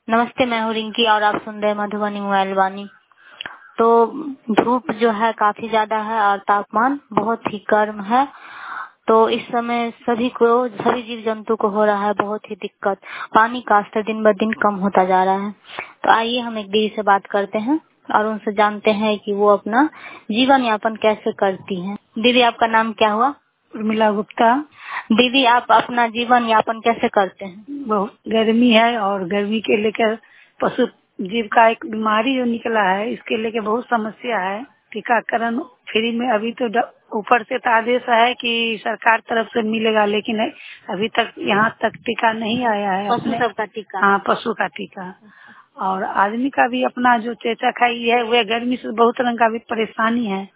नमस्ते, मैं हूँ रिंकी और आप सुन रहे हैं मधुबनी मोबाइल वाणी। तो धूप जो है काफी ज्यादा है और तापमान बहुत ही गर्म है। तो इस समय सभी जीव जंतु को हो रहा है बहुत ही दिक्कत। पानी का स्तर दिन ब दिन कम होता जा रहा है। तो आइए हम एक दीदी से बात करते हैं और उनसे जानते हैं कि वो अपना जीवन यापन कैसे करती हैं। दीदी, आपका नाम क्या हुआ? उर्मिला गुप्ता। दीदी, आप अपना जीवन यापन कैसे करते हैं? बहुत गर्मी है और गर्मी के लेकर पशु जीव का एक बीमारी जो निकला है, इसके लेकर बहुत समस्या है। टीकाकरण फ्री में अभी तो ऊपर से तो आदेश है कि सरकार तरफ से मिलेगा, लेकिन अभी तक यहाँ तक टीका नहीं आया है। पशु सबका टीका? हाँ, पशु का टीका। और आदमी का भी अपना जो चेचक है ये है, वह गर्मी से बहुत रंग का भी परेशानी है।